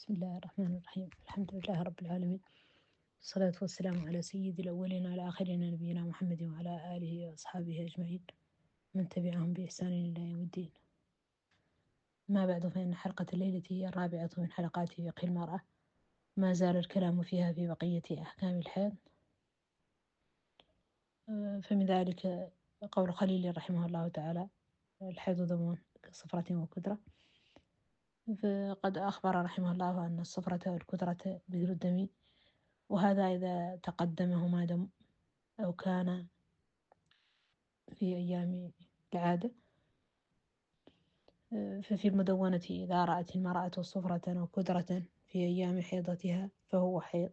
بسم الله الرحمن الرحيم. الحمد لله رب العالمين، والصلاة والسلام على سيد الأولين والآخرين نبينا محمد وعلى آله وأصحابه أجمعين من تبعهم بإحسان إلى يوم الدين. ما بعد، فإن حلقة الليلة هي الرابعة من حلقات فقه المرأة، ما زال الكلام فيها في بقية أحكام الحيض. فمن ذلك قول خليل رحمه الله تعالى: الحيض دم كصفرة وكدرة. فقد أخبر رحمه الله أن الصفرة والكدرة مثل الدم، وهذا إذا تقدمهما دم أو كان في أيام العادة. ففي المدونة: إذا رأت المرأة صفرة أو كدرة في أيام حيضتها فهو حيض.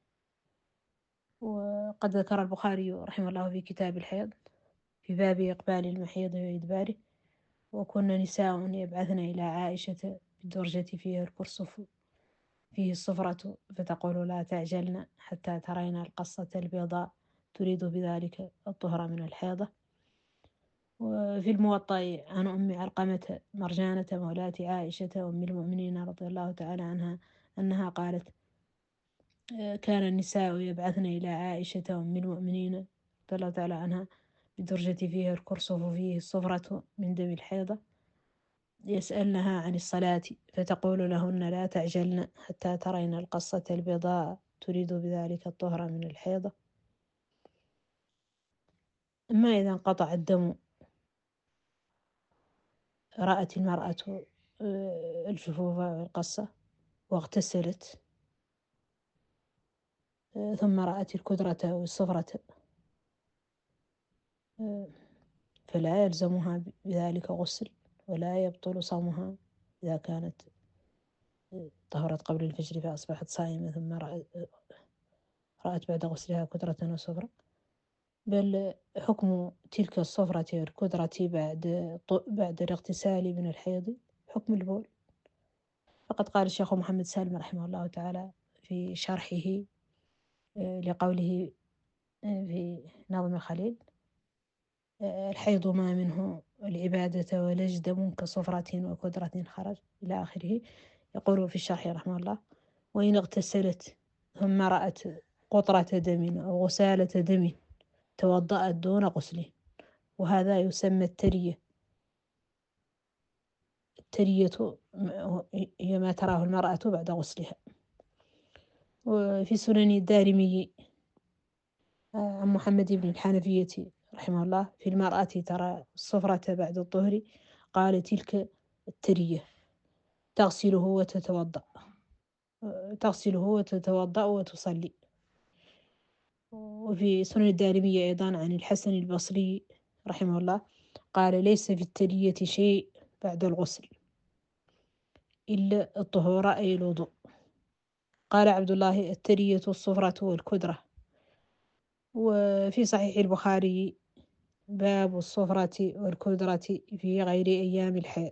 وقد ذكر البخاري رحمه الله في كتاب الحيض في باب إقبال المحيض وإدباره: وكن نساء يبعثن إلى عائشة بالدرجة فيها الكرسف فيه الصفرة فتقول: لا تعجلن حتى ترين القصة البيضاء، تريد بذلك الطهر من الحيضة. وفي الموطأ عن أم علقمة مرجانة مولاة عائشة أم المؤمنين رضي الله تعالى عنها أنها قالت: كان النساء يبعثن إلى عائشة أم المؤمنين رضي الله تعالى عنها بدرجة فيها الكرسف فيه الصفرة من دم الحيضة، يسألنها عن الصلاة فتقول لهن: لا تعجلن حتى ترين القصة البيضاء، تريد بذلك الطهر من الحيضة. أما إذا انقطع الدم، رأت المرأة الجفوف والقصة واغتسلت، ثم رأت الكدرة والصفرة، فلا يلزمها بذلك غسل، ولا يبطل صومها إذا كانت طهرت قبل الفجر فأصبحت صائمة ثم رأت بعد غسلها كدرة وصفرة، بل حكم تلك الصفرة والكدرة بعد الاغتسال من الحيض حكم البول. فقد قال الشيخ محمد سالم رحمه الله تعالى في شرحه لقوله في نظم خليل: الحيض ما منه العبادة ولج دم كصفرة وكدرة خرج، إلى آخره. يقول في الشرح رحمه الله: وإن اغتسلت ثم رأت قطرة دم أو غسالة دم توضأت دون غسله، وهذا يسمى الترية. الترية هي ما تراه المرأة بعد غسلها. وفي سنن الدارمي عن محمد بن الحنفية رحمه الله: في المرأة ترى الصفرة بعد الطهر، قال: تلك الترية، تغسله وتتوضأ وتصلي. وفي سنن الدارمية أيضا عن الحسن البصري رحمه الله قال: ليس في الترية شيء بعد الغسل إلا الطهور أي الوضوء. قال عبد الله: الترية الصفرة والكدرة. وفي صحيح البخاري باب الصفرة والكدرة في غير أيام الحيض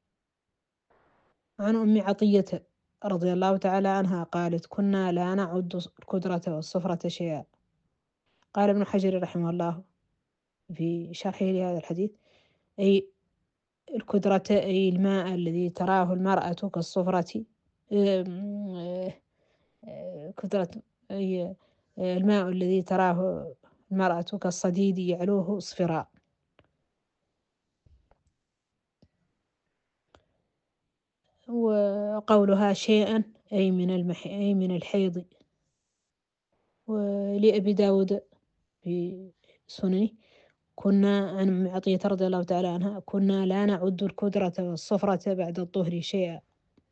عن أم عطية رضي الله تعالى عنها قالت: كنا لا نعد الكدرة والصفرة شيئا. قال ابن حجر رحمه الله في شرحه لهذا الحديث: أي الكدرة أي الماء الذي تراه المرأة كالصفرة، كدرة أي الماء الذي تراه المرأة كالصديد يعلوه اصفراء. وقولها شيئا أي من الحيض. ولأبي داود في سننه: كنا عن أم عطية رضي الله تعالى عنها: كنا لا نعد الكدرة والصفرة بعد الطهر شيئا.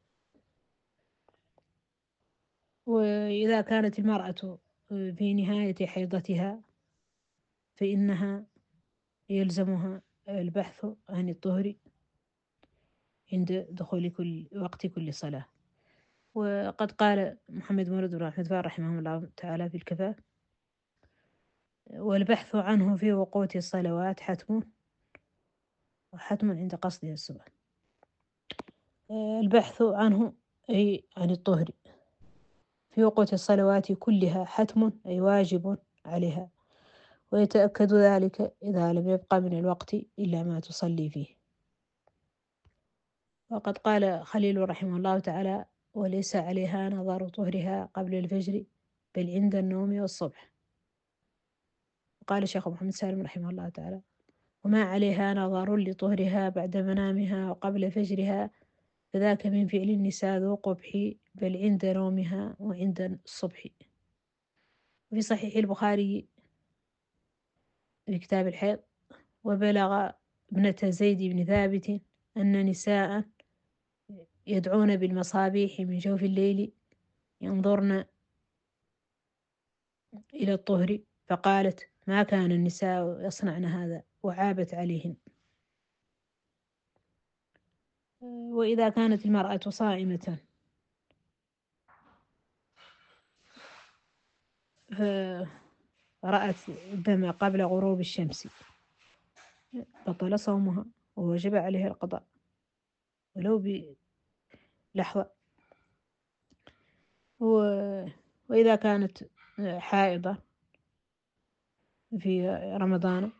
وإذا كانت المرأة في نهاية حيضتها فإنها يلزمها البحث عن الطهر عند دخول وقت كل صلاة. وقد قال محمد مولود بن أحمد رحمه الله تعالى في الكفاء: والبحث عنه في وقوت الصلوات حتم عند قصدها الصبح. البحث عنه أي عن الطهر في وقوت الصلوات كلها حتم أي واجب عليها، ويتأكد ذلك إذا لم يبقى من الوقت إلا ما تصلي فيه. وقد قال خليل رحمه الله تعالى: وليس عليها نظر طهرها قبل الفجر بل عند النوم والصبح. قال الشيخ محمد سالم رحمه الله تعالى: وما عليها نظر لطهرها بعد منامها وقبل فجرها فذاك من فعل النساء ذو قبح بل عند نومها وعند الصبح. وفي صحيح البخاري في كتاب الحيض: وبلغ ابنة زيد بن ثابت أن نساء يدعون بالمصابيح من جوف الليل ينظرن إلى الطهر، فقالت: ما كان النساء يصنعن هذا، وعابت عليهن. وإذا كانت المرأة صائمة فرأت الدم قبل غروب الشمس بطل صومها ووجب عليها القضاء ولو بلحظة. وإذا كانت حائضة في رمضان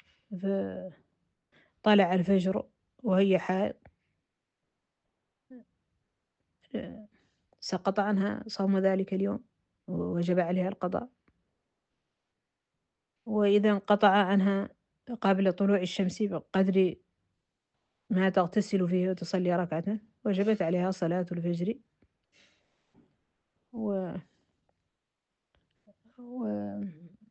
فطلع الفجر وهي حائض سقط عنها صوم ذلك اليوم ووجب عليها القضاء. وإذا انقطع عنها قبل طلوع الشمس بقدر ما تغتسل فيه وتصلي ركعة وجبت عليها صلاة الفجر و... و...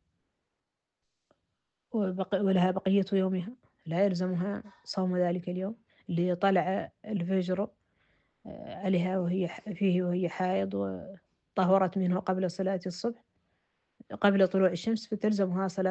ولها بقية يومها، لا يلزمها صوم ذلك اليوم اللي طلع الفجر عليها وهي حائض وطهرت منه قبل صلاة الصبح قبل طلوع الشمس، فتلزمها صلاة